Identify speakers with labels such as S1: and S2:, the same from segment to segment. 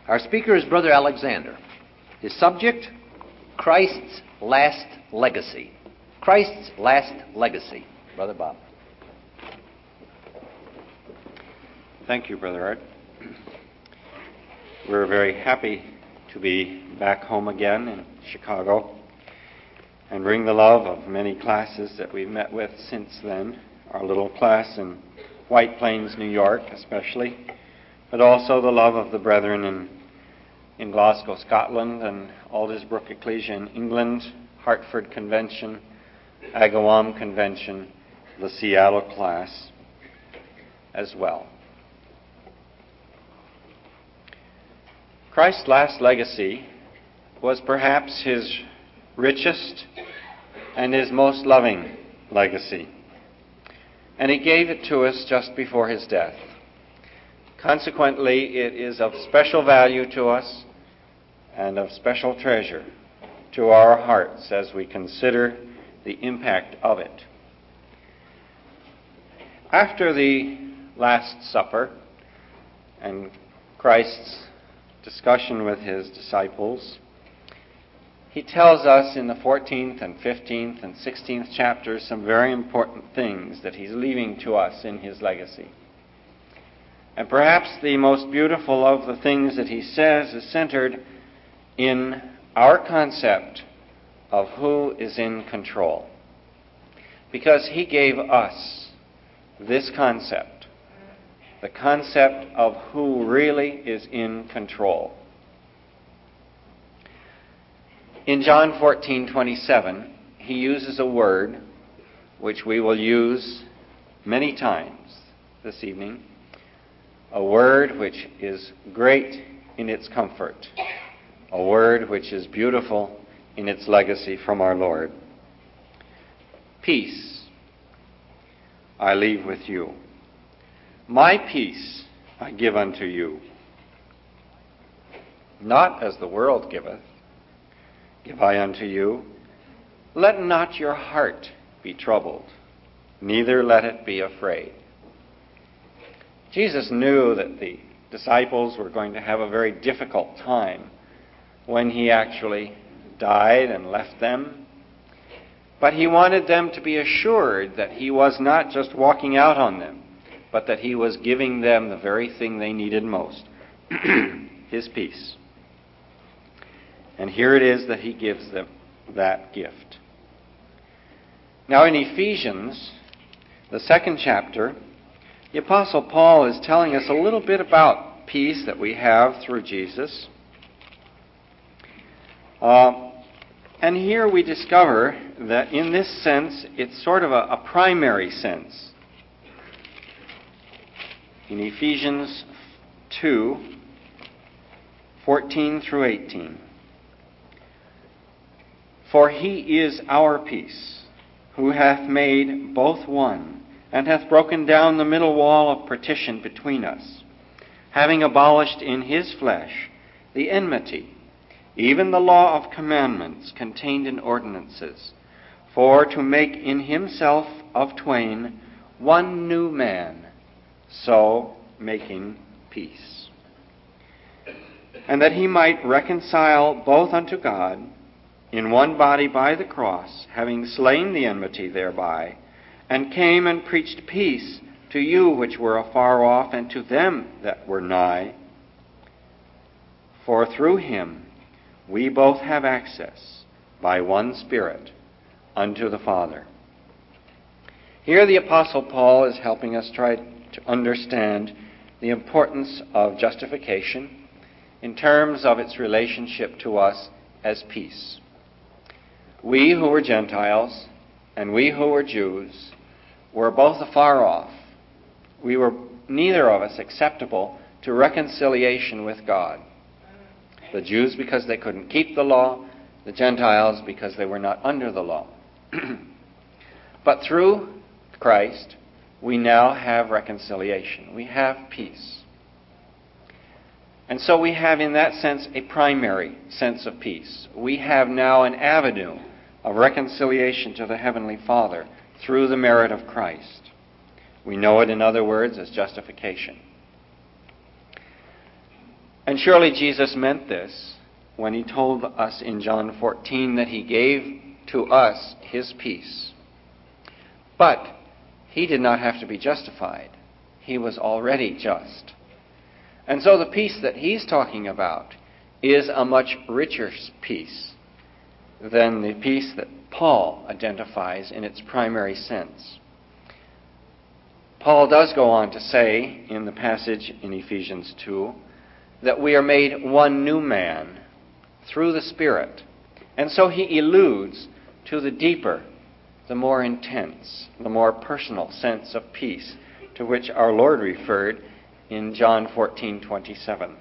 S1: Our speaker is Brother Alexander. His subject, Christ's Last Legacy. Christ's Last Legacy. Brother Bob.
S2: Thank you, Brother Art. We're very happy to be back home again in Chicago and bring the love of many classes that we've met with since then. Our little class in White Plains, New York, especially, but also the love of the brethren in Glasgow, Scotland, and Aldersbrook Ecclesia in England, Hartford Convention, Agawam Convention, the Seattle class as well. Christ's last legacy was perhaps his richest and his most loving legacy, and he gave it to us just before his death. Consequently, it is of special value to us and of special treasure to our hearts as we consider the impact of it. After the Last Supper and Christ's discussion with his disciples, he tells us in the 14th and 15th and 16th chapters some very important things that he's leaving to us in his legacy. And perhaps the most beautiful of the things that he says is centered in our concept of who is in control. Because he gave us this concept, the concept of who really is in control. In John 14:27, he uses a word which we will use many times this evening, a word which is great in its comfort, a word which is beautiful in its legacy from our Lord. Peace I leave with you. My peace I give unto you. Not as the world giveth, give I unto you. Let not your heart be troubled, neither let it be afraid. Jesus knew that the disciples were going to have a very difficult time when he actually died and left them. But he wanted them to be assured that he was not just walking out on them, but that he was giving them the very thing they needed most, his peace. And here it is that he gives them that gift. Now in Ephesians, the 2nd chapter, the Apostle Paul is telling us a little bit about peace that we have through Jesus. And here we discover that in this sense, it's sort of a primary sense. In Ephesians 2:14 through 18. For he is our peace, who hath made both one, and hath broken down the middle wall of partition between us, having abolished in his flesh the enmity, even the law of commandments contained in ordinances, for to make in himself of twain one new man, so making peace. And that he might reconcile both unto God in one body by the cross, having slain the enmity thereby, and came and preached peace to you which were afar off, and to them that were nigh. For through him we both have access by one Spirit unto the Father. Here the Apostle Paul is helping us try to understand the importance of justification in terms of its relationship to us as peace. We who were Gentiles and we who were Jews were both afar off. We were neither of us acceptable to reconciliation with God. The Jews because they couldn't keep the law, the Gentiles because they were not under the law. But through Christ, we now have reconciliation. We have peace. And so we have, in that sense, a primary sense of peace. We have now an avenue of reconciliation to the Heavenly Father through the merit of Christ. We know it, in other words, as justification. And surely Jesus meant this when he told us in John 14 that he gave to us his peace. But he did not have to be justified. He was already just. And so the peace that he's talking about is a much richer peace than the peace that Paul identifies in its primary sense. Paul does go on to say in the passage in Ephesians 2 that we are made one new man through the Spirit. And so he alludes to the deeper, the more intense, the more personal sense of peace to which our Lord referred in John 14:27.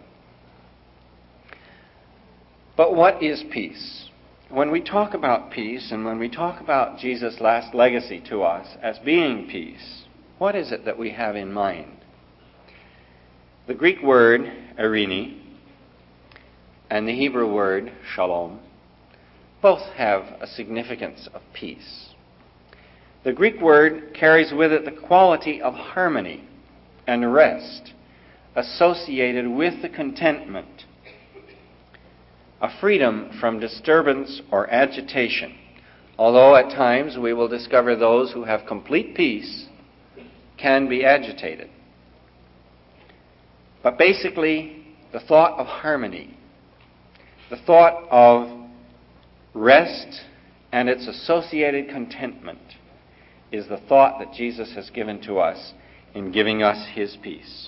S2: But what is peace? When we talk about peace and when we talk about Jesus' last legacy to us as being peace, what is it that we have in mind? The Greek word eirene and the Hebrew word shalom both have a significance of peace. The Greek word carries with it the quality of harmony and rest associated with the contentment, a freedom from disturbance or agitation, although at times we will discover those who have complete peace can be agitated. But basically, the thought of harmony, the thought of rest and its associated contentment is the thought that Jesus has given to us in giving us his peace.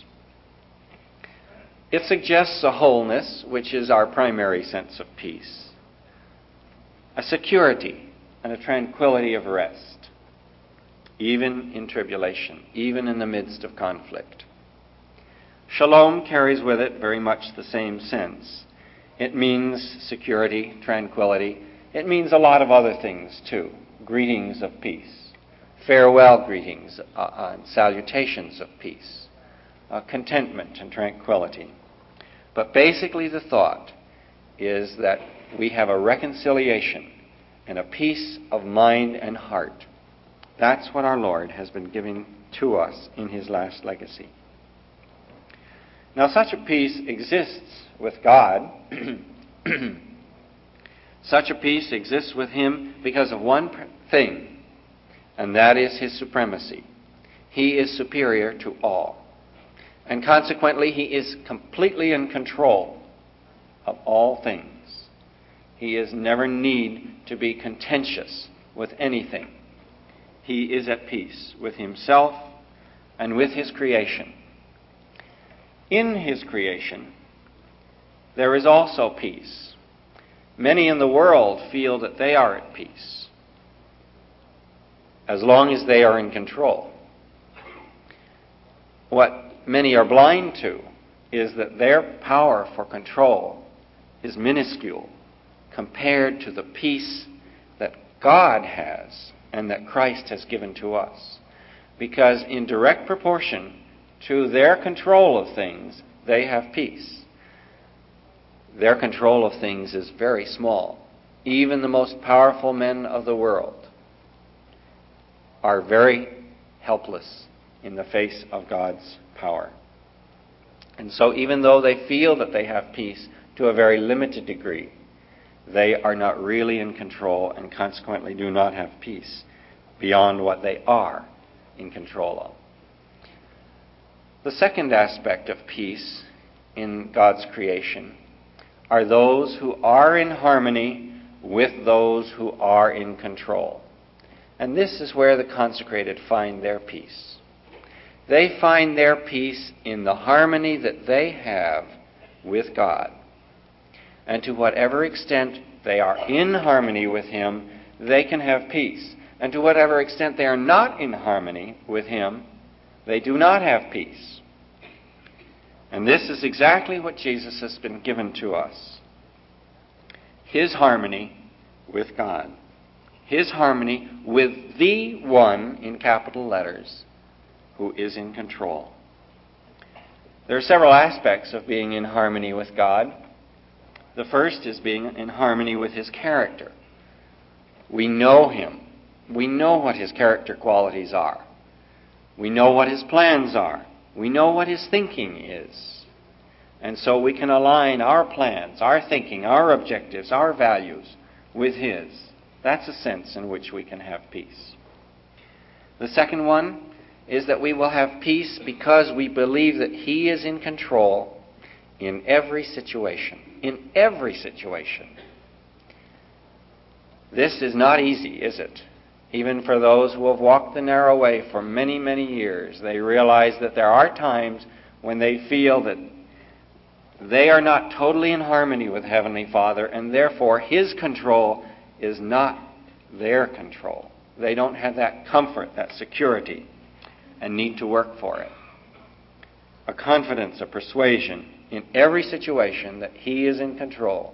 S2: It suggests a wholeness, which is our primary sense of peace, a security and a tranquility of rest, even in tribulation, even in the midst of conflict. Shalom carries with it very much the same sense. It means security, tranquility. It means a lot of other things too. Greetings of peace, farewell greetings, salutations of peace, contentment and tranquility. But basically the thought is that we have a reconciliation and a peace of mind and heart. That's what our Lord has been giving to us in his last legacy. Now, such a peace exists with God. Such a peace exists with him because of one thing, and that is his supremacy. He is superior to all. And consequently, he is completely in control of all things. He is never need to be contentious with anything. He is at peace with himself and with his creation. In his creation, there is also peace. Many in the world feel that they are at peace, as long as they are in control. What many are blind to is that their power for control is minuscule compared to the peace that God has and that Christ has given to us. Because in direct proportion to their control of things, they have peace. Their control of things is very small. Even the most powerful men of the world are very helpless in the face of God's power. And so even though they feel that they have peace to a very limited degree, they are not really in control and consequently do not have peace beyond what they are in control of. The second aspect of peace in God's creation are those who are in harmony with those who are in control. And this is where the consecrated find their peace. They find their peace in the harmony that they have with God. And to whatever extent they are in harmony with him, they can have peace. And to whatever extent they are not in harmony with him, they do not have peace. And this is exactly what Jesus has been given to us. His harmony with God. His harmony with the one, in capital letters, who is in control. There are several aspects of being in harmony with God. The first is being in harmony with his character. We know him. We know what his character qualities are. We know what his plans are. We know what his thinking is. And so we can align our plans, our thinking, our objectives, our values with His. That's a sense in which we can have peace. The second one is that we will have peace because we believe that He is in control in every situation. In every situation. This is not easy, is it? Even for those who have walked the narrow way for many, many years, they realize that there are times when they feel that they are not totally in harmony with Heavenly Father, and therefore His control is not their control. They don't have that comfort, that security, and need to work for it. A confidence, a persuasion in every situation that He is in control.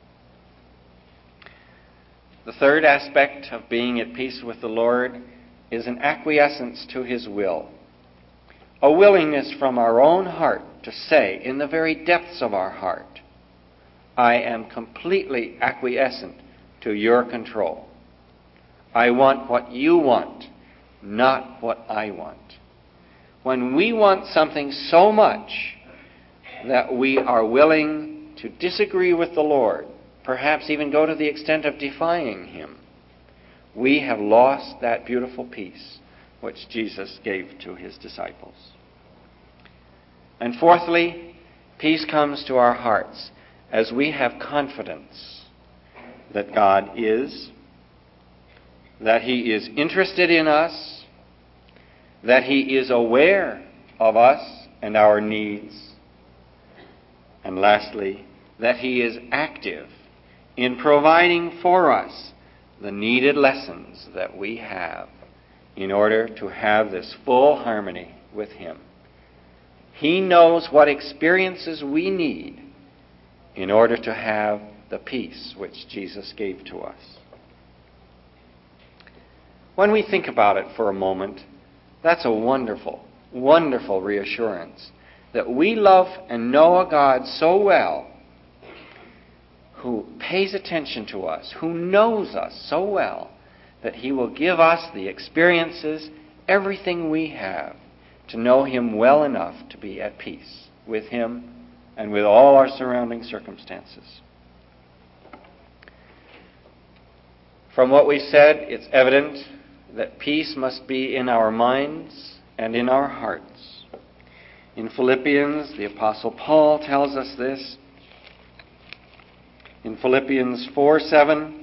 S2: The third aspect of being at peace with the Lord is an acquiescence to His will. A willingness from our own heart to say, in the very depths of our heart, I am completely acquiescent to your control. I want what you want, not what I want. When we want something so much that we are willing to disagree with the Lord, perhaps even go to the extent of defying Him, we have lost that beautiful peace which Jesus gave to His disciples. And fourthly, peace comes to our hearts as we have confidence that God is, that He is interested in us, that He is aware of us and our needs, and lastly, that He is active in providing for us the needed lessons that we have in order to have this full harmony with Him. He knows what experiences we need in order to have the peace which Jesus gave to us. When we think about it for a moment, that's a wonderful, wonderful reassurance that we love and know a God so well, who pays attention to us, who knows us so well, that He will give us the experiences, everything we have, to know Him well enough to be at peace with Him and with all our surrounding circumstances. From what we said, it's evident that peace must be in our minds and in our hearts. In Philippians, the Apostle Paul tells us this. In Philippians 4:7,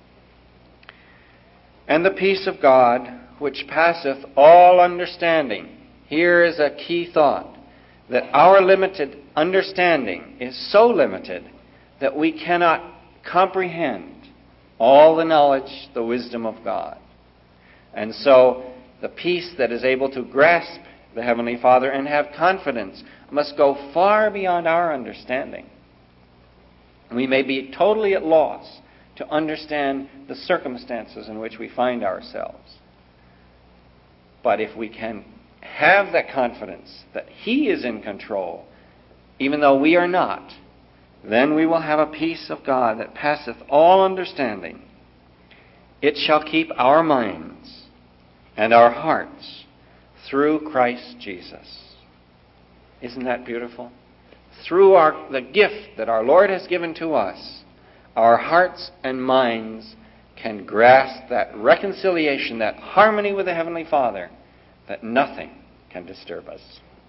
S2: and the peace of God, which passeth all understanding. Here is a key thought, that our limited understanding is so limited that we cannot comprehend all the knowledge, the wisdom of God. And so the peace that is able to grasp the Heavenly Father and have confidence must go far beyond our understanding. We may be totally at loss to understand the circumstances in which we find ourselves. But if we can have that confidence that He is in control, even though we are not, then we will have a peace of God that passeth all understanding. It shall keep our minds and our hearts through Christ Jesus. Isn't that beautiful? Through the gift that our Lord has given to us, our hearts and minds can grasp that reconciliation, that harmony with the Heavenly Father, that nothing can disturb us.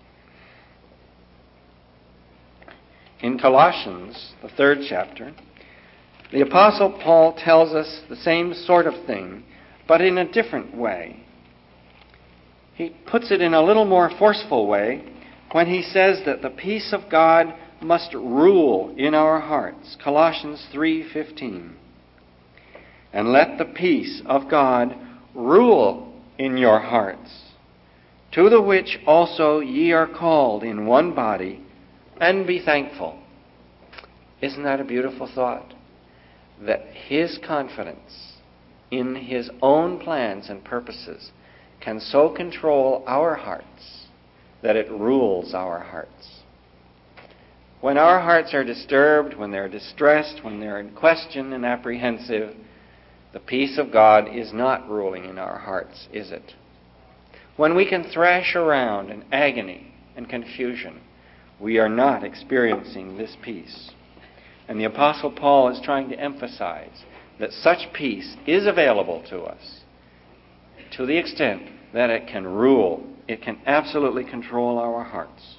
S2: In Colossians, the 3rd chapter, the Apostle Paul tells us the same sort of thing, but in a different way. He puts it in a little more forceful way when he says that the peace of God must rule in our hearts. Colossians 3:15. And let the peace of God rule in your hearts, to the which also ye are called in one body, and be thankful. Isn't that a beautiful thought? That His confidence in His own plans and purposes can so control our hearts that it rules our hearts. When our hearts are disturbed, when they're distressed, when they're in question and apprehensive, the peace of God is not ruling in our hearts, is it? When we can thrash around in agony and confusion, we are not experiencing this peace. And the Apostle Paul is trying to emphasize that such peace is available to us to the extent that it can rule, it can absolutely control our hearts.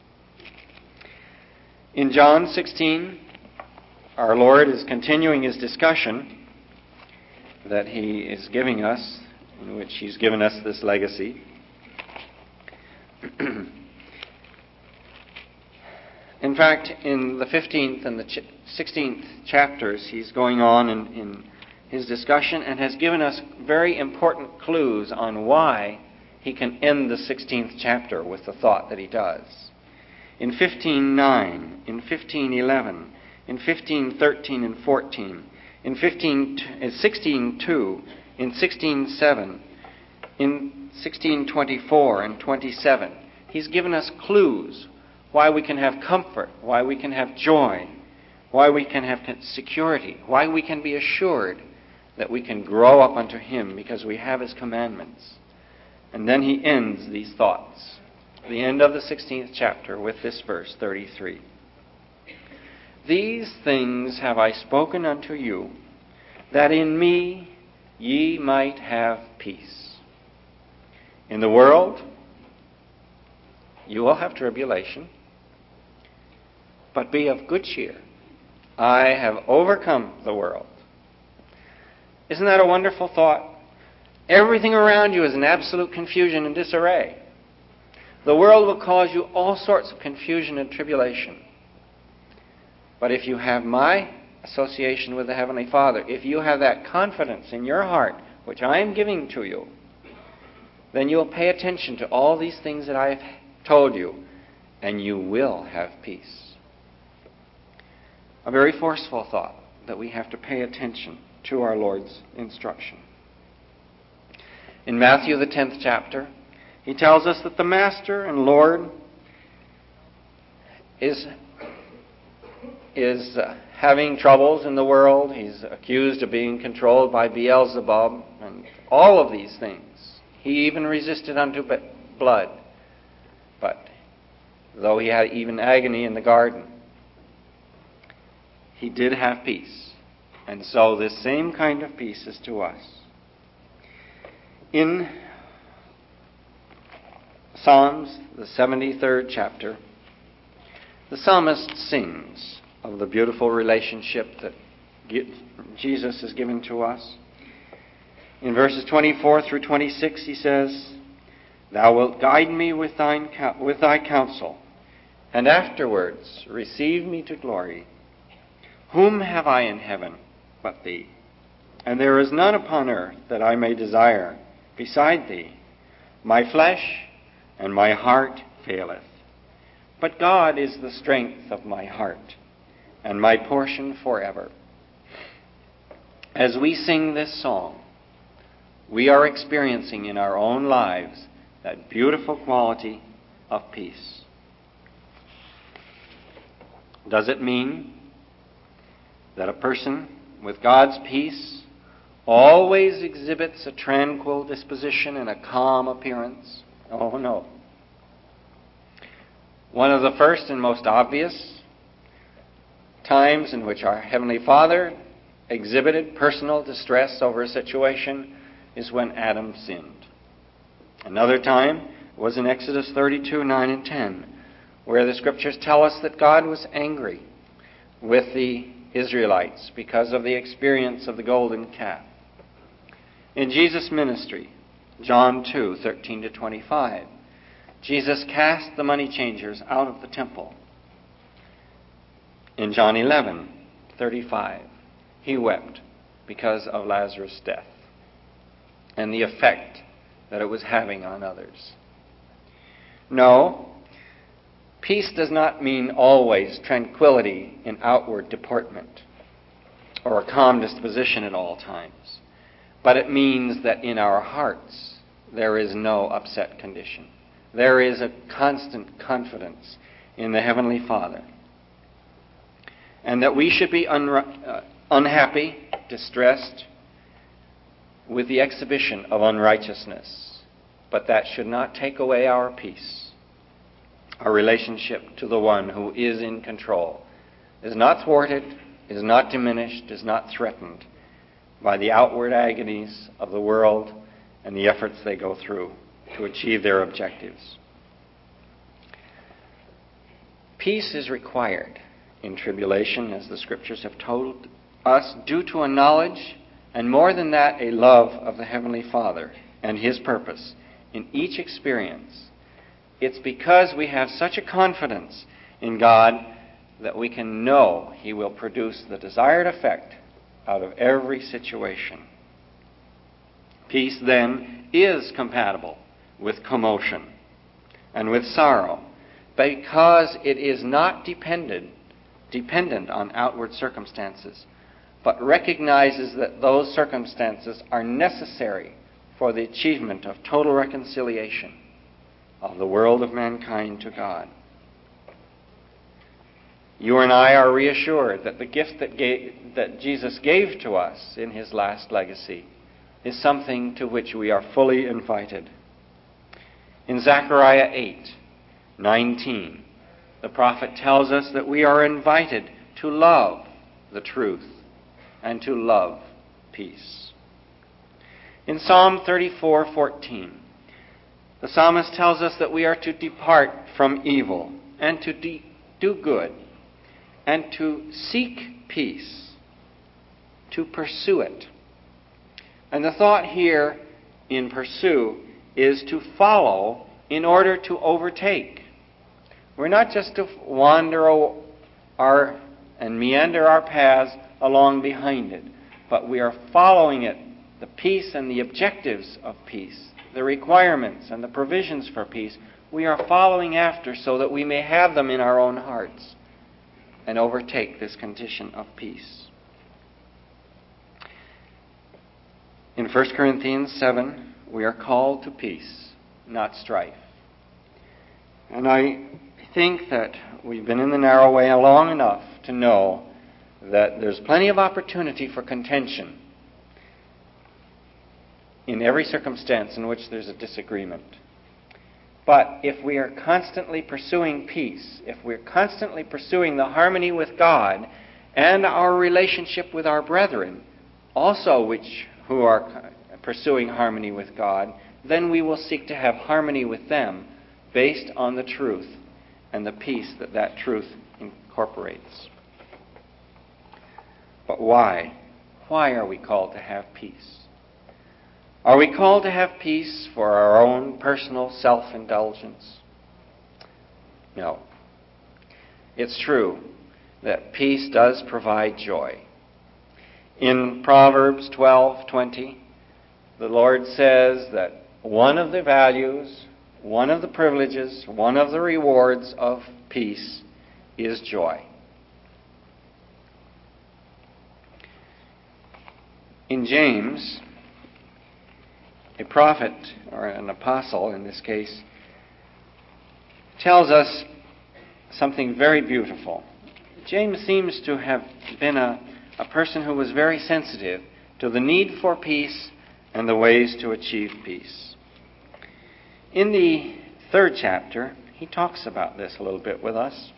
S2: In John 16, our Lord is continuing his discussion that he is giving us, in which he's given us this legacy. In fact, in the 15th and the 16th chapters, he's going on in his discussion and has given us very important clues on why he can end the 16th chapter with the thought that he does. In 15:9, in 15:11, in 15:13 and 14, in 16:2, in 16:7, in 16:24 and 27, he's given us clues why we can have comfort, why we can have joy, why we can have security, why we can be assured that we can grow up unto him because we have his commandments. And then he ends these thoughts, the end of the 16th chapter, with this verse 33. These things have I spoken unto you, that in me ye might have peace. In the world you will have tribulation, but be of good cheer. I have overcome the world. Isn't that a wonderful thought? Everything around you is in absolute confusion and disarray. The world will cause you all sorts of confusion and tribulation. But if you have my association with the Heavenly Father, if you have that confidence in your heart, which I am giving to you, then you'll pay attention to all these things that I've told you, and you will have peace. A very forceful thought that we have to pay attention to our Lord's instruction. In Matthew, the 10th chapter, he tells us that the Master and Lord is having troubles in the world. He's accused of being controlled by Beelzebub and all of these things. He even resisted unto blood. But though he had even agony in the garden, he did have peace. And so this same kind of peace is to us. In Psalms, the 73rd chapter, the psalmist sings of the beautiful relationship that Jesus has given to us. In verses 24 through 26, he says, Thou wilt guide me with thy counsel, and afterwards receive me to glory. Whom have I in heaven but thee? And there is none upon earth that I may desire beside thee. My flesh and my heart faileth, but God is the strength of my heart, and my portion forever. As we sing this song, we are experiencing in our own lives that beautiful quality of peace. Does it mean that a person with God's peace always exhibits a tranquil disposition and a calm appearance? Oh, no. One of the first and most obvious times in which our Heavenly Father exhibited personal distress over a situation is when Adam sinned. Another time was in Exodus 32, 9 and 10, where the Scriptures tell us that God was angry with the Israelites because of the experience of the golden calf. In Jesus' ministry, John 2, 13 to 25, Jesus cast the money changers out of the temple. In John 11, 35, he wept because of Lazarus' death and the effect that it was having on others. No, peace does not mean always tranquility in outward deportment or a calm disposition at all times. But it means that in our hearts there is no upset condition. There is a constant confidence in the Heavenly Father. And that we should be unhappy, distressed with the exhibition of unrighteousness. But that should not take away our peace. our relationship to the one who is in control, is not thwarted, is not diminished, is not threatened by the outward agonies of the world and the efforts they go through to achieve their objectives. Peace is required in tribulation, as the Scriptures have told us, due to a knowledge, and more than that, a love of the Heavenly Father and His purpose in each experience. It's because we have such a confidence in God that we can know He will produce the desired effect out of every situation. Peace, then, is compatible with commotion and with sorrow, because it is not dependent on outward circumstances, but recognizes that those circumstances are necessary for the achievement of total reconciliation of the world of mankind to God. You and I are reassured that the gift that Jesus gave to us in His last legacy is something to which we are fully invited. In Zechariah 8:19, the prophet tells us that we are invited to love the truth and to love peace. In Psalm 34:14, the psalmist tells us that we are to depart from evil and to do good and to seek peace, to pursue it. And the thought here in pursue is to follow in order to overtake. We're not just to wander and meander our paths along behind it, but we are following it, the peace and the objectives of peace, the requirements and the provisions for peace, we are following after so that we may have them in our own hearts and overtake this condition of peace. In 1 Corinthians 7, we are called to peace, not strife. And I think that we've been in the narrow way long enough to know that there's plenty of opportunity for contention in every circumstance in which there's a disagreement. But if we are constantly pursuing peace, if we're constantly pursuing the harmony with God and our relationship with our brethren, also who are pursuing harmony with God, then we will seek to have harmony with them based on the truth and the peace that truth incorporates. But why? Why are we called to have peace? Are we called to have peace for our own personal self-indulgence? No. It's true that peace does provide joy. In Proverbs 12:20, the Lord says that one of the values, one of the privileges, one of the rewards of peace is joy. In James, a prophet, or an apostle in this case, tells us something very beautiful. James seems to have been a person who was very sensitive to the need for peace and the ways to achieve peace. In the 3rd chapter, he talks about this a little bit with us.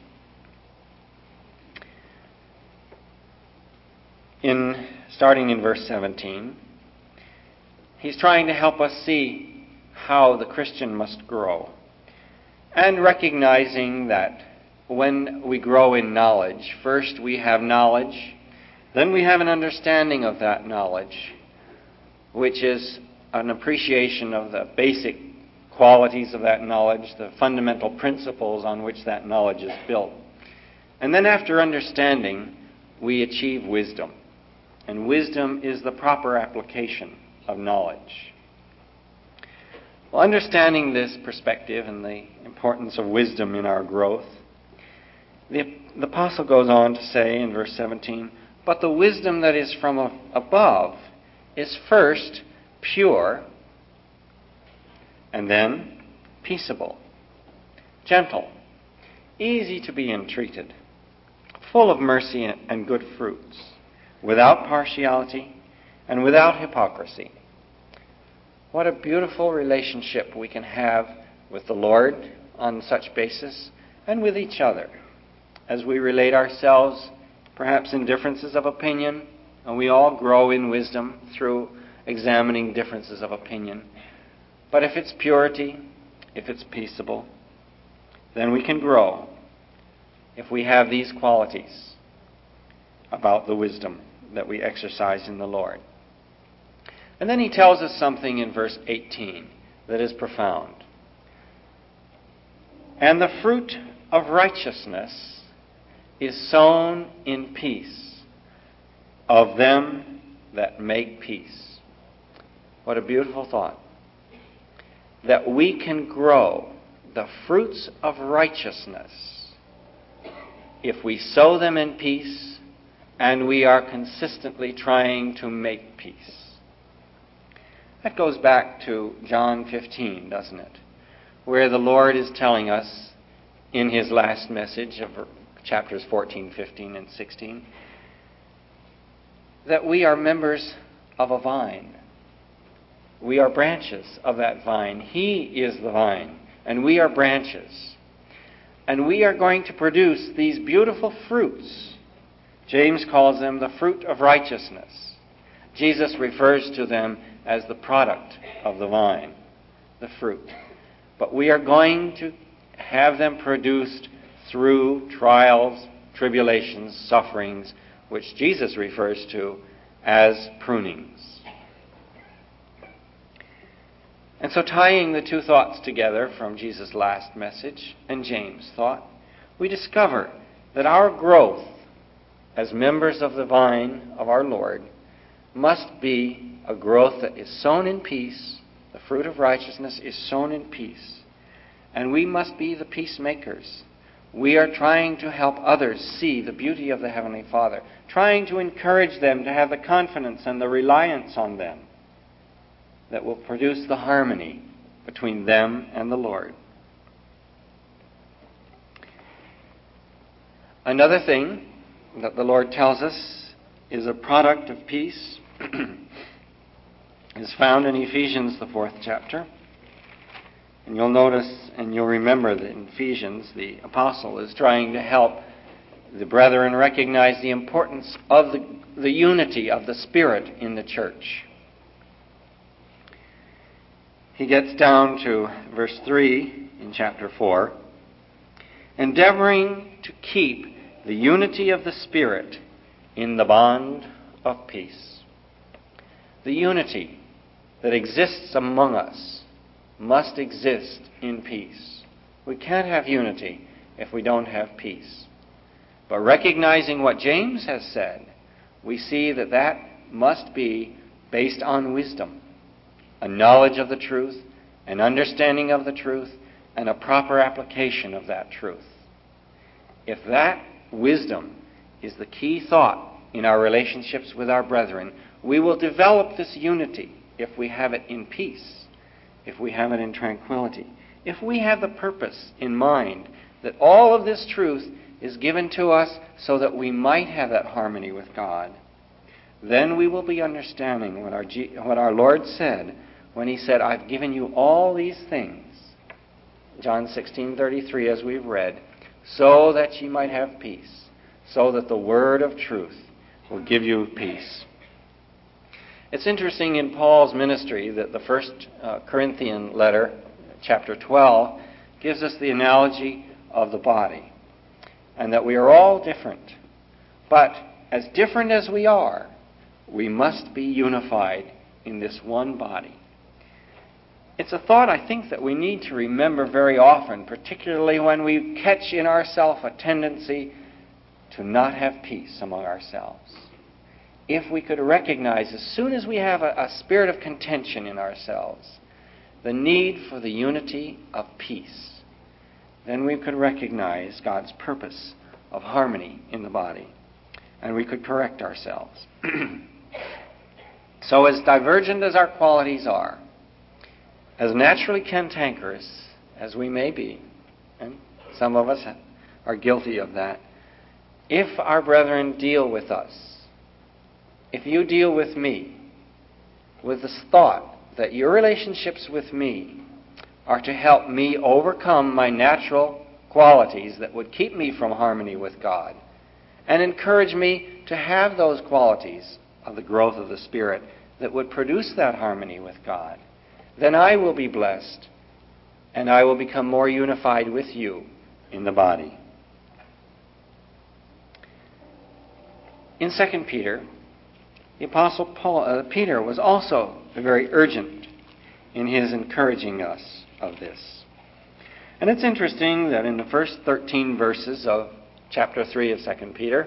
S2: Starting in verse 17, he's trying to help us see how the Christian must grow, and recognizing that when we grow in knowledge, first we have knowledge, then we have an understanding of that knowledge, which is an appreciation of the basic qualities of that knowledge, the fundamental principles on which that knowledge is built. And then after understanding, we achieve wisdom. And wisdom is the proper application of knowledge. Well, understanding this perspective and the importance of wisdom in our growth, the apostle goes on to say in verse 17, "But the wisdom that is from above is first pure, and then peaceable, gentle, easy to be entreated, full of mercy and good fruits, without partiality and without hypocrisy." What a beautiful relationship we can have with the Lord on such basis and with each other as we relate ourselves, perhaps in differences of opinion, and we all grow in wisdom through examining differences of opinion. But if it's purity, if it's peaceable, then we can grow if we have these qualities about the wisdom that we exercise in the Lord. And then he tells us something in verse 18 that is profound. And the fruit of righteousness is sown in peace of them that make peace. What a beautiful thought. That we can grow the fruits of righteousness if we sow them in peace and we are consistently trying to make peace. That goes back to John 15, doesn't it? Where the Lord is telling us in his last message of chapters 14, 15, and 16 that we are members of a vine. We are branches of that vine. He is the vine, and we are branches. And we are going to produce these beautiful fruits. James calls them the fruit of righteousness. Jesus refers to them as the product of the vine, the fruit. But we are going to have them produced through trials, tribulations, sufferings, which Jesus refers to as prunings. And so tying the two thoughts together from Jesus' last message and James' thought, we discover that our growth as members of the vine of our Lord must be a growth that is sown in peace. The fruit of righteousness is sown in peace. And we must be the peacemakers. We are trying to help others see the beauty of the Heavenly Father, trying to encourage them to have the confidence and the reliance on them that will produce the harmony between them and the Lord. Another thing that the Lord tells us is a product of peace is found in Ephesians, the 4th chapter. And you'll notice and you'll remember that in Ephesians, the apostle is trying to help the brethren recognize the importance of the unity of the Spirit in the church. He gets down to verse 3 in chapter 4, endeavoring to keep the unity of the Spirit in the bond of peace. The unity that exists among us must exist in peace. We can't have unity if we don't have peace. But recognizing what James has said, we see that that must be based on wisdom, a knowledge of the truth, an understanding of the truth, and a proper application of that truth. If that wisdom is the key thought in our relationships with our brethren, we will develop this unity if we have it in peace, if we have it in tranquility, if we have the purpose in mind that all of this truth is given to us so that we might have that harmony with God, then we will be understanding what our Lord said when he said, I've given you all these things, John 16:33, as we've read, so that ye might have peace, so that the word of truth will give you peace. It's interesting in Paul's ministry that the first Corinthian letter, chapter 12, gives us the analogy of the body, and that we are all different. But as different as we are, we must be unified in this one body. It's a thought, I think, that we need to remember very often, particularly when we catch in ourselves a tendency to not have peace among ourselves. If we could recognize, as soon as we have a spirit of contention in ourselves, the need for the unity of peace, then we could recognize God's purpose of harmony in the body, and we could correct ourselves. So as divergent as our qualities are, as naturally cantankerous as we may be, and some of us are guilty of that, if our brethren deal with us, if you deal with me with this thought that your relationships with me are to help me overcome my natural qualities that would keep me from harmony with God, and encourage me to have those qualities of the growth of the Spirit that would produce that harmony with God, then I will be blessed, and I will become more unified with you in the body. In 2 Peter, the Apostle Peter was also very urgent in his encouraging us of this. And it's interesting that in the first 13 verses of chapter 3 of 2 Peter,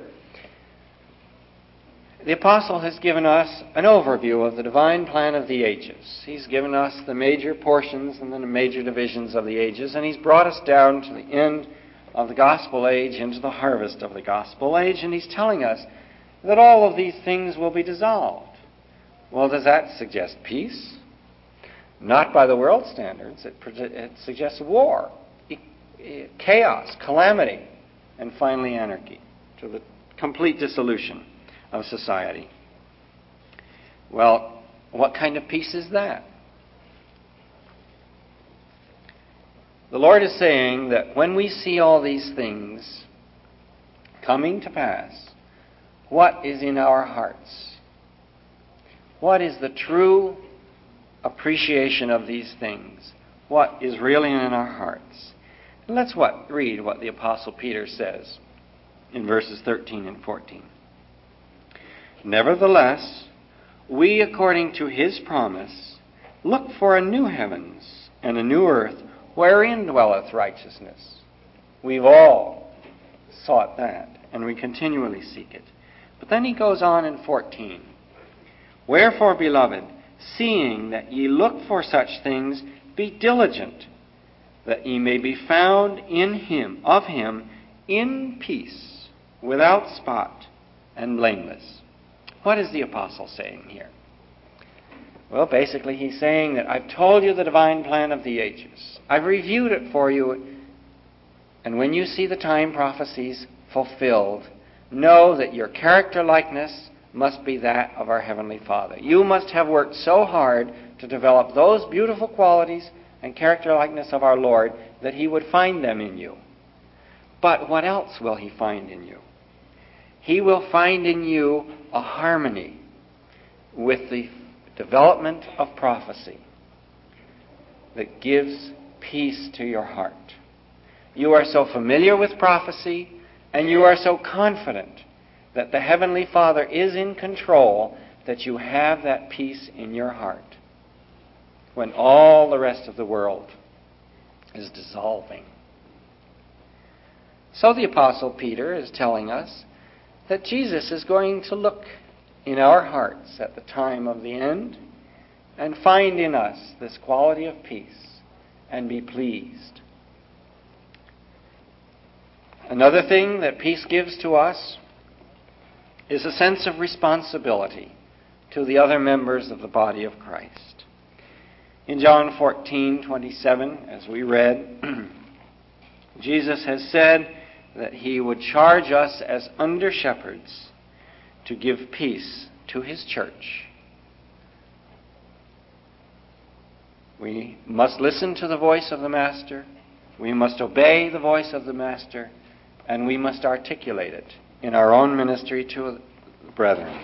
S2: the Apostle has given us an overview of the divine plan of the ages. He's given us the major portions and the major divisions of the ages, and he's brought us down to the end of the gospel age, into the harvest of the gospel age, and he's telling us that all of these things will be dissolved. Well, does that suggest peace? Not by the world standards. It suggests war, chaos, calamity, and finally anarchy, to the complete dissolution of society. Well, what kind of peace is that? The Lord is saying that when we see all these things coming to pass, what is in our hearts? What is the true appreciation of these things? What is really in our hearts? And let's read what the Apostle Peter says in verses 13 and 14. Nevertheless, we, according to his promise, look for a new heavens and a new earth wherein dwelleth righteousness. We've all sought that, and we continually seek it. But then he goes on in 14. Wherefore, beloved, seeing that ye look for such things, be diligent, that ye may be found in him, of him, in peace, without spot, and blameless. What is the apostle saying here? Well, basically he's saying that I've told you the divine plan of the ages. I've reviewed it for you, and when you see the time prophecies fulfilled, know that your character likeness must be that of our Heavenly Father. You must have worked so hard to develop those beautiful qualities and character likeness of our Lord that he would find them in you. But what else will he find in you? He will find in you a harmony with the development of prophecy that gives peace to your heart. You are so familiar with prophecy, and you are so confident that the Heavenly Father is in control that you have that peace in your heart when all the rest of the world is dissolving. So the Apostle Peter is telling us that Jesus is going to look in our hearts at the time of the end and find in us this quality of peace and be pleased. Another thing that peace gives to us is a sense of responsibility to the other members of the body of Christ. In John 14:27, as we read, Jesus has said that he would charge us as under-shepherds to give peace to his church. We must listen to the voice of the Master, we must obey the voice of the Master, and we must articulate it in our own ministry to the brethren.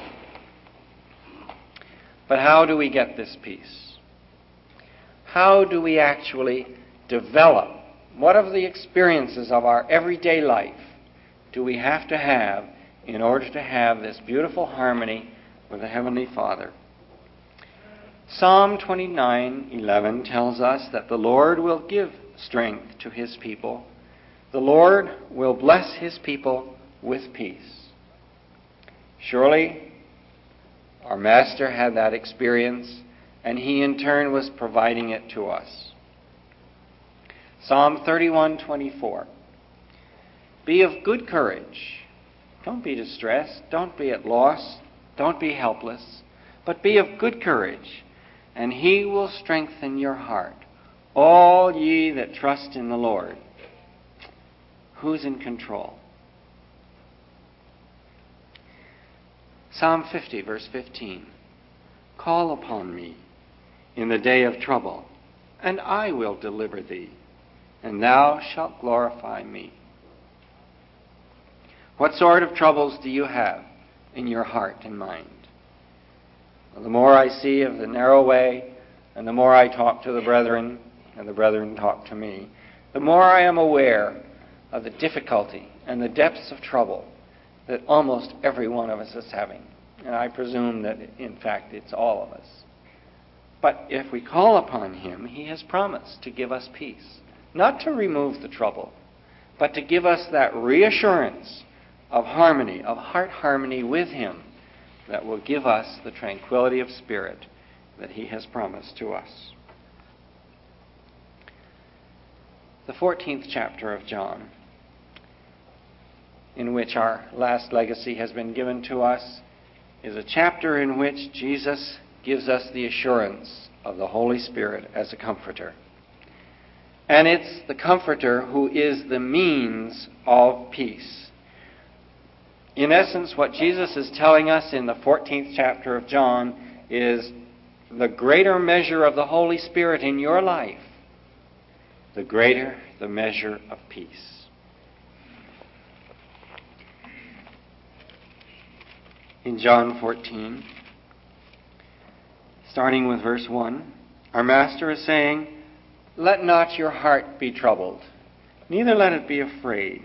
S2: But how do we get this peace? How do we actually develop? What of the experiences of our everyday life do we have to have in order to have this beautiful harmony with the Heavenly Father? Psalm 29:11 tells us that the Lord will give strength to his people. The Lord will bless his people with peace. Surely, our Master had that experience, and he in turn was providing it to us. Psalm 31:24. Be of good courage. Don't be distressed. Don't be at loss. Don't be helpless. But be of good courage, and he will strengthen your heart. All ye that trust in the Lord. Who's in control? Psalm 50, verse 15. Call upon me in the day of trouble, and I will deliver thee, and thou shalt glorify me. What sort of troubles do you have in your heart and mind? Well, the more I see of the narrow way, and the more I talk to the brethren, and the brethren talk to me, the more I am aware of the difficulty and the depths of trouble that almost every one of us is having. And I presume that, in fact, it's all of us. But if we call upon Him, He has promised to give us peace. Not to remove the trouble, but to give us that reassurance of harmony, of heart harmony with Him, that will give us the tranquility of spirit that He has promised to us. The 14th chapter of John, in which our last legacy has been given to us, is a chapter in which Jesus gives us the assurance of the Holy Spirit as a comforter. And it's the comforter who is the means of peace. In essence, what Jesus is telling us in the 14th chapter of John is the greater measure of the Holy Spirit in your life, the greater the measure of peace. In John 14, starting with verse 1, our Master is saying, "Let not your heart be troubled, neither let it be afraid.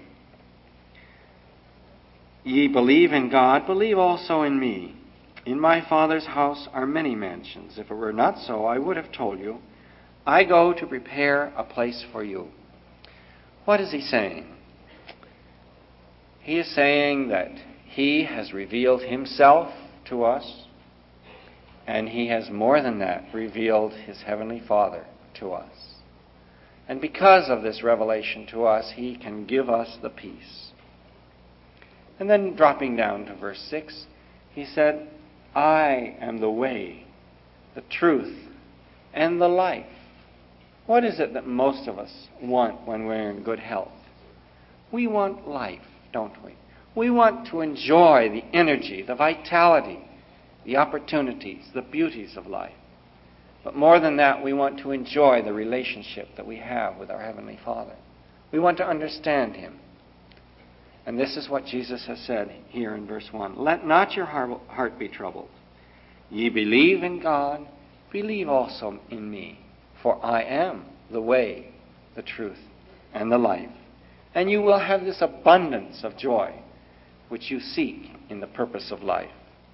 S2: Ye believe in God, believe also in me. In my Father's house are many mansions. If it were not so, I would have told you. I go to prepare a place for you." What is He saying? He is saying that He has revealed Himself to us, and He has more than that, revealed His Heavenly Father to us. And because of this revelation to us, He can give us the peace. And then dropping down to verse 6, He said, "I am the way, the truth, and the life." What is it that most of us want when we're in good health? We want life, don't we? We want to enjoy the energy, the vitality, the opportunities, the beauties of life. But more than that, we want to enjoy the relationship that we have with our Heavenly Father. We want to understand Him. And this is what Jesus has said here in verse 1. "Let not your heart be troubled. Ye believe in God, believe also in me. For I am the way, the truth, and the life. And you will have this abundance of joy which you seek in the purpose of life."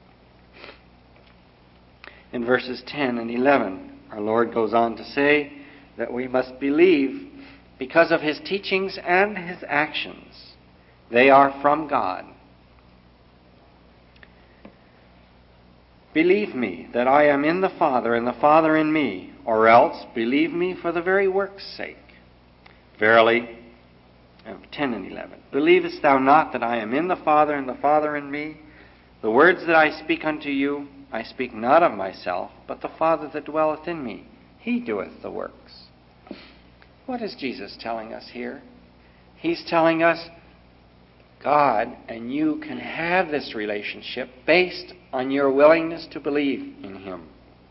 S2: In verses 10 and 11, our Lord goes on to say that we must believe because of His teachings and His actions. They are from God. "Believe me that I am in the Father and the Father in me, or else believe me for the very work's sake. Verily," 10 and 11, "believest thou not that I am in the Father and the Father in me? The words that I speak unto you, I speak not of myself, but the Father that dwelleth in me, He doeth the works." What is Jesus telling us here? He's telling us God and you can have this relationship based on your willingness to believe in Him.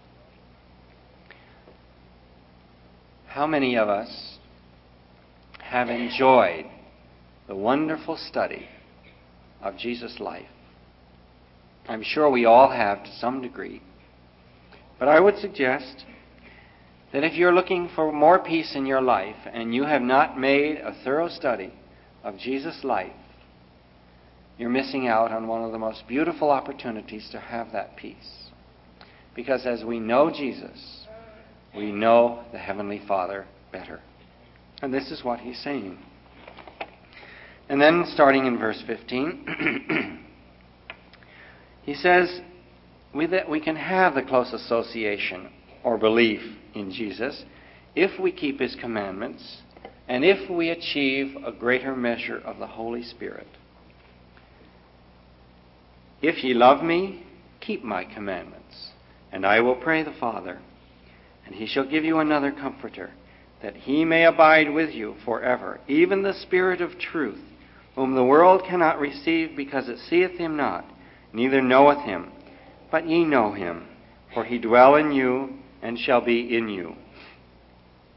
S2: How many of us have enjoyed the wonderful study of Jesus' life? I'm sure we all have to some degree. But I would suggest that if you're looking for more peace in your life and you have not made a thorough study of Jesus' life, you're missing out on one of the most beautiful opportunities to have that peace. Because as we know Jesus, we know the Heavenly Father better. And this is what He's saying. And then starting in verse 15, He says that we can have the close association or belief in Jesus if we keep His commandments and if we achieve a greater measure of the Holy Spirit. "If ye love me, keep my commandments, and I will pray the Father, and He shall give you another Comforter, that He may abide with you forever, even the Spirit of truth, whom the world cannot receive, because it seeth Him not, neither knoweth Him. But ye know Him, for He dwell in you, and shall be in you."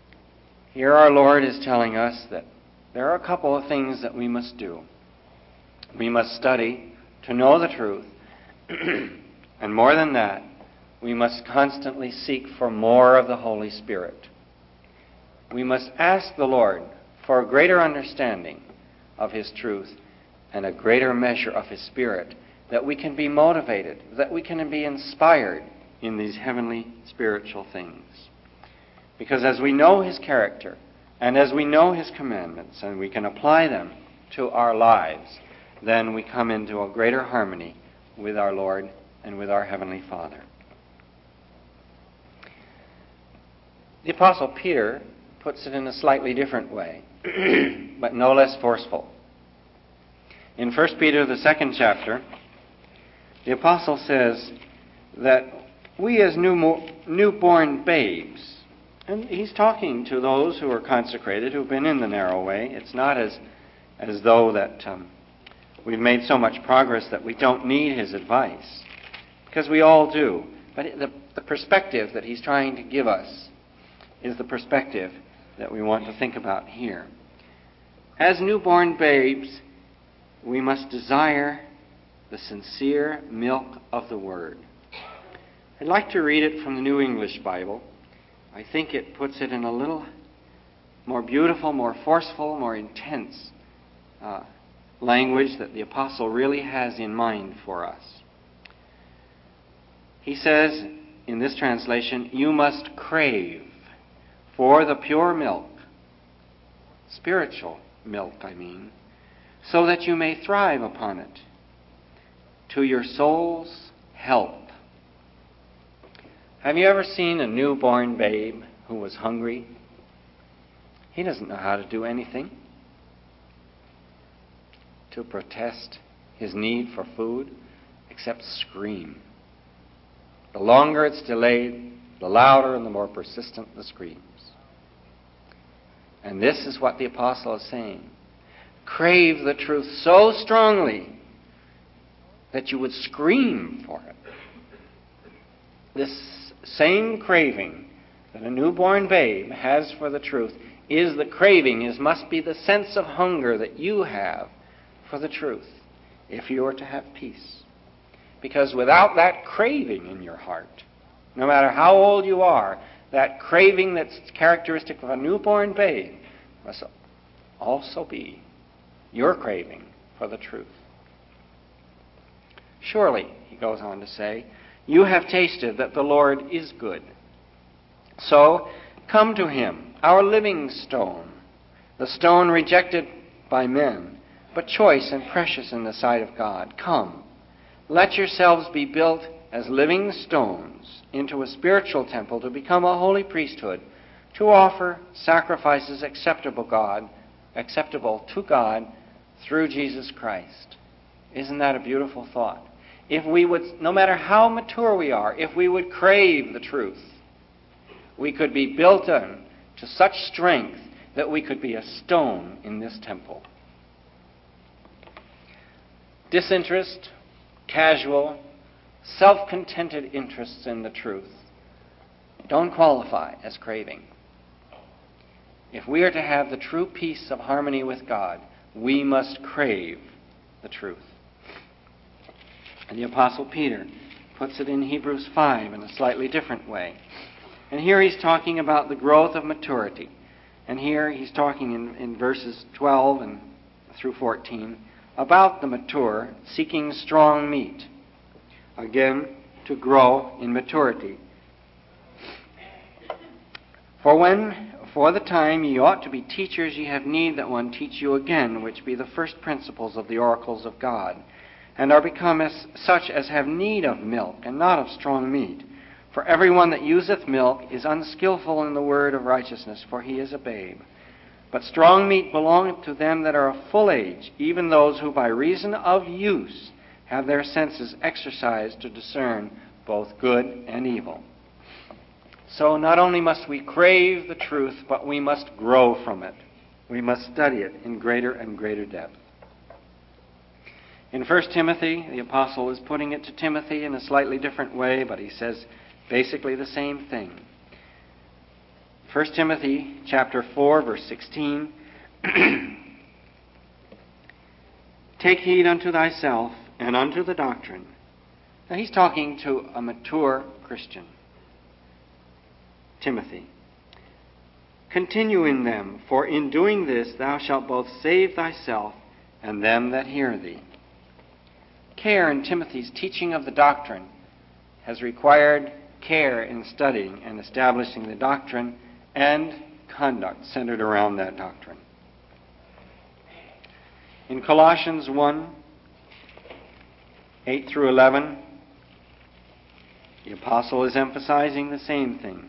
S2: Here our Lord is telling us that there are a couple of things that we must do. We must study to know the truth, and more than that, we must constantly seek for more of the Holy Spirit. We must ask the Lord for a greater understanding of His truth and a greater measure of His Spirit, that we can be motivated, that we can be inspired in these heavenly spiritual things. Because as we know His character, and as we know His commandments, and we can apply them to our lives, then we come into a greater harmony with our Lord and with our Heavenly Father. The Apostle Peter puts it in a slightly different way, but no less forceful. In 1 Peter, the 2nd chapter, the Apostle says that we as newborn babes, and he's talking to those who are consecrated, who've been in the narrow way. It's not as though that we've made so much progress that we don't need his advice, because we all do. But the perspective that he's trying to give us is the perspective that we want to think about here. As newborn babes, we must desire the sincere milk of the Word. I'd like to read it from the New English Bible. I think it puts it in a little more beautiful, more forceful, more intense language that the Apostle really has in mind for us. He says in this translation, "You must crave for the pure milk," spiritual milk, I mean, "so that you may thrive upon it, to your soul's help." Have you ever seen a newborn babe who was hungry? He doesn't know how to do anything to protest his need for food except scream. The longer it's delayed, the louder and the more persistent the screams. And this is what the Apostle is saying. Crave the truth so strongly that you would scream for it. This same craving that a newborn babe has for the truth is the craving, must be the sense of hunger that you have for the truth if you are to have peace. Because without that craving in your heart, no matter how old you are, that craving that's characteristic of a newborn babe must also be your craving for the truth. Surely, he goes on to say, you have tasted that the Lord is good. So, come to him, our living stone, the stone rejected by men, but choice and precious in the sight of God. Come, let yourselves be built as living stones into a spiritual temple to become a holy priesthood, to offer sacrifices acceptable to God through Jesus Christ. Isn't that a beautiful thought? If we would, no matter how mature we are, if we would crave the truth, we could be built to such strength that we could be a stone in this temple. Disinterest, casual, self-contented interests in the truth don't qualify as craving. If we are to have the true peace of harmony with God, we must crave the truth. And the Apostle Peter puts it in Hebrews 5 in a slightly different way. And here he's talking about the growth of maturity. And here he's talking in verses 12 and through 14 about the mature seeking strong meat. Again, to grow in maturity. For the time ye ought to be teachers, ye have need that one teach you again, which be the first principles of the oracles of God, and are become as such as have need of milk, and not of strong meat. For everyone that useth milk is unskillful in the word of righteousness, for he is a babe. But strong meat belongeth to them that are of full age, even those who by reason of use have their senses exercised to discern both good and evil. So not only must we crave the truth, but we must grow from it. We must study it in greater and greater depth. In 1 Timothy, the apostle is putting it to Timothy in a slightly different way, but he says basically the same thing. 1 Timothy chapter 4, verse 16. Take heed unto thyself and unto the doctrine. Now he's talking to a mature Christian. Timothy. Continue in them, for in doing this thou shalt both save thyself and them that hear thee. Care in Timothy's teaching of the doctrine has required care in studying and establishing the doctrine and conduct centered around that doctrine. In Colossians 1, 8 through 11, the apostle is emphasizing the same thing.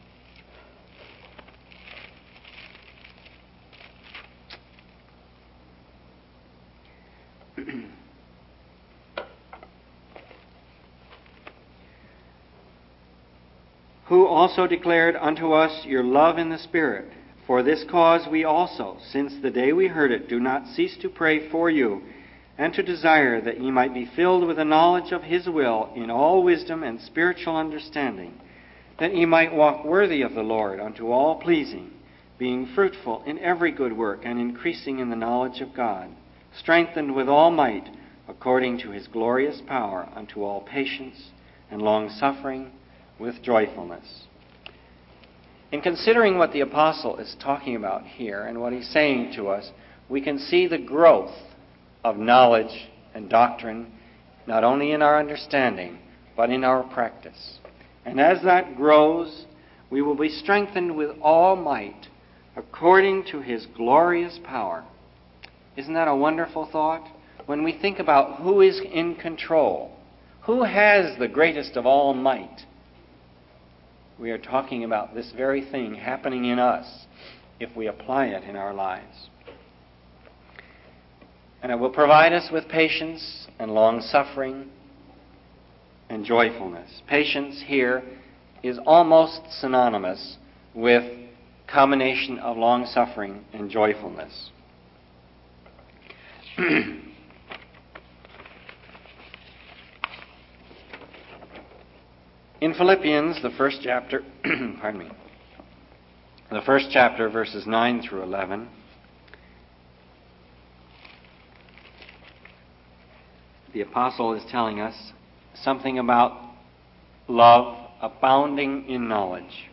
S2: Who also declared unto us your love in the Spirit. For this cause we also, since the day we heard it, do not cease to pray for you, and to desire that ye might be filled with the knowledge of His will in all wisdom and spiritual understanding, that ye might walk worthy of the Lord unto all pleasing, being fruitful in every good work, and increasing in the knowledge of God, strengthened with all might, according to His glorious power, unto all patience and long-suffering, with joyfulness. In considering what the apostle is talking about here and what he's saying to us, we can see the growth of knowledge and doctrine, not only in our understanding, but in our practice. And as that grows, we will be strengthened with all might, according to His glorious power. Isn't that a wonderful thought? When we think about who is in control, who has the greatest of all might, we are talking about this very thing happening in us if we apply it in our lives. And it will provide us with patience and long-suffering and joyfulness. Patience here is almost synonymous with combination of long-suffering and joyfulness. In Philippians, the first chapter, the first chapter, verses 9 through 11, the apostle is telling us something about love abounding in knowledge.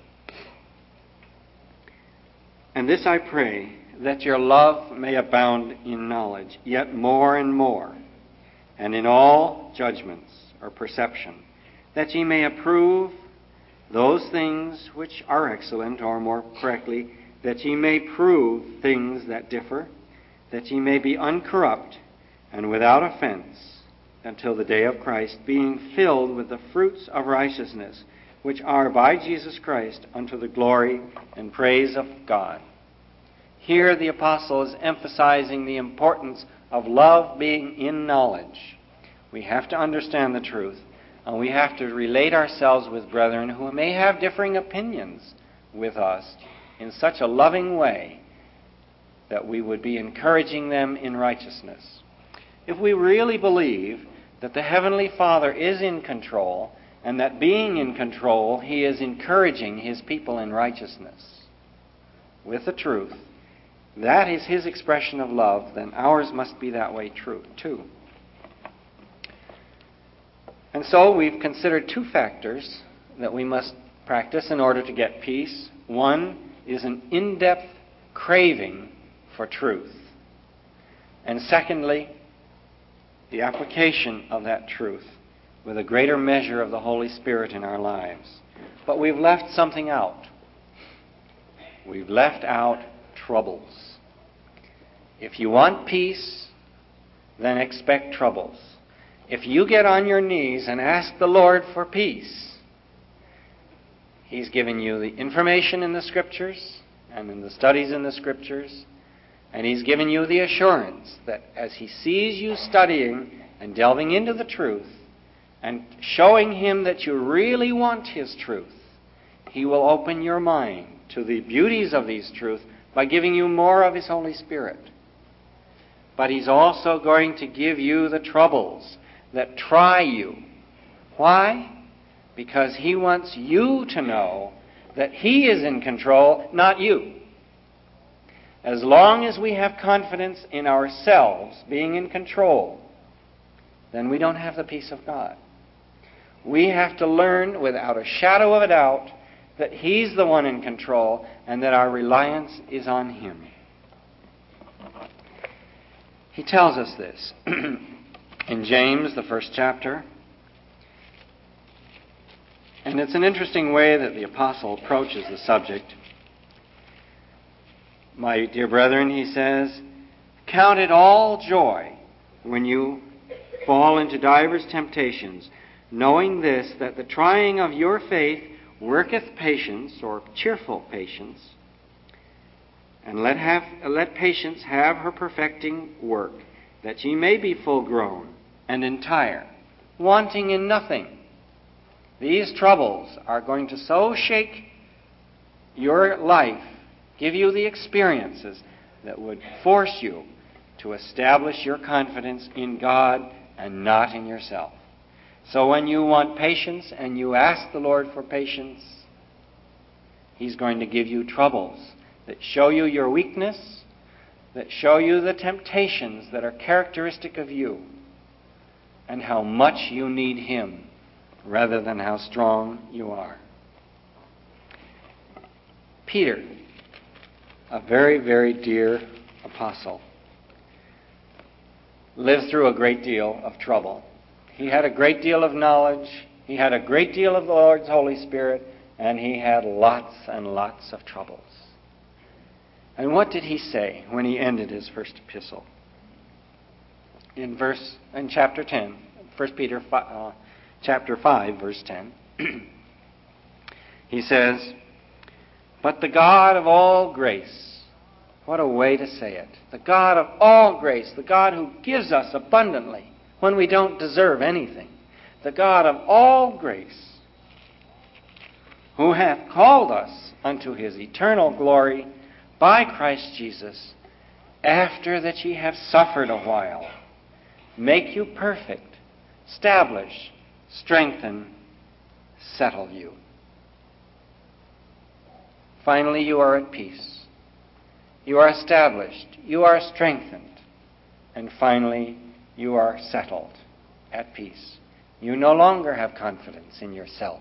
S2: And this I pray, that your love may abound in knowledge, yet more and more, and in all judgments or perception, that ye may approve those things which are excellent, or more correctly, that ye may prove things that differ, that ye may be uncorrupt and without offense until the day of Christ, being filled with the fruits of righteousness, which are by Jesus Christ unto the glory and praise of God. Here the apostle is emphasizing the importance of love being in knowledge. We have to understand the truth, and we have to relate ourselves with brethren who may have differing opinions with us in such a loving way that we would be encouraging them in righteousness. If we really believe that the Heavenly Father is in control, and that being in control, He is encouraging His people in righteousness with the truth, that is His expression of love, then ours must be that way too. And so we've considered two factors that we must practice in order to get peace. One is an in-depth craving for truth. And secondly, the application of that truth with a greater measure of the Holy Spirit in our lives. But we've left something out. We've left out troubles. If you want peace, then expect troubles. If you get on your knees and ask the Lord for peace, He's given you the information in the Scriptures and in the studies in the Scriptures, and He's given you the assurance that as He sees you studying and delving into the truth and showing Him that you really want His truth, He will open your mind to the beauties of these truths by giving you more of His Holy Spirit. But He's also going to give you the troubles that try you. Why? Because He wants you to know that He is in control, not you. As long as we have confidence in ourselves being in control, then we don't have the peace of God. We have to learn without a shadow of a doubt that He's the one in control and that our reliance is on Him. He tells us this in James, the first chapter. And it's an interesting way that the apostle approaches the subject. My dear brethren, he says, count it all joy when you fall into divers temptations, knowing this, that the trying of your faith worketh patience, or cheerful patience. And let patience have her perfecting work, that ye may be full grown and entire, wanting in nothing. These troubles are going to so shake your life, give you the experiences that would force you to establish your confidence in God and not in yourself. So when you want patience and you ask the Lord for patience, He's going to give you troubles that show you your weakness, that show you the temptations that are characteristic of you, and how much you need Him rather than how strong you are. Peter, a very, very dear apostle, lived through a great deal of trouble. He had a great deal of knowledge, he had a great deal of the Lord's Holy Spirit, and he had lots and lots of troubles. And what did he say when he ended his first epistle? In chapter 10, 1 Peter chapter 5, verse 10, he says, "But the God of all grace," what a way to say it, "the God of all grace, the God who gives us abundantly when we don't deserve anything, the God of all grace, who hath called us unto His eternal glory by Christ Jesus, after that ye have suffered a while, make you perfect, establish, strengthen, settle you." Finally, you are at peace. You are established. You are strengthened. And finally, you are settled at peace. You no longer have confidence in yourself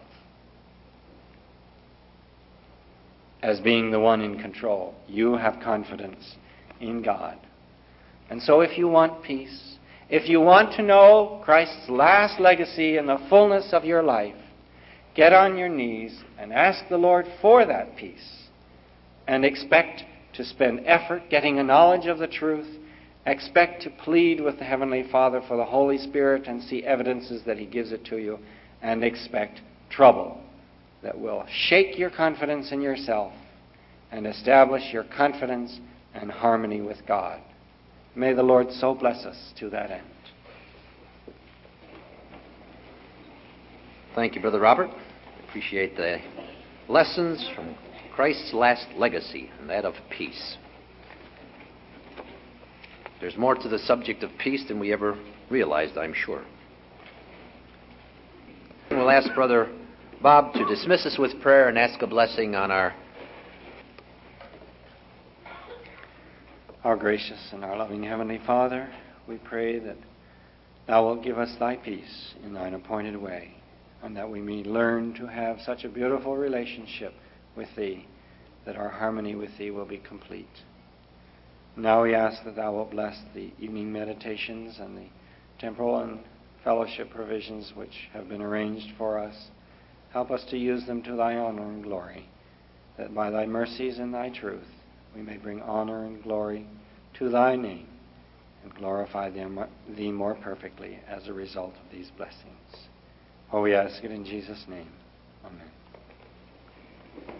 S2: as being the one in control. You have confidence in God. And so if you want peace, if you want to know Christ's last legacy in the fullness of your life, get on your knees and ask the Lord for that peace. And expect to spend effort getting a knowledge of the truth. Expect to plead with the Heavenly Father for the Holy Spirit and see evidences that He gives it to you. And expect trouble that will shake your confidence in yourself and establish your confidence and harmony with God. May the Lord so bless us to that end.
S1: Thank you, Brother Robert. Appreciate the lessons from Christ's last legacy, and that of peace. There's more to the subject of peace than we ever realized, I'm sure. We'll ask Brother Bob to dismiss us with prayer and ask a blessing on our
S2: gracious and our loving Heavenly Father, we pray that Thou wilt give us Thy peace in Thine appointed way, and that we may learn to have such a beautiful relationship with Thee that our harmony with Thee will be complete. Now we ask that Thou wilt bless the evening meditations and the temporal and fellowship provisions which have been arranged for us. Help us to use them to Thy honor and glory, that by Thy mercies and Thy truth we may bring honor and glory to Thy name and glorify Thee more perfectly as a result of these blessings. For we ask it in Jesus' name. Amen.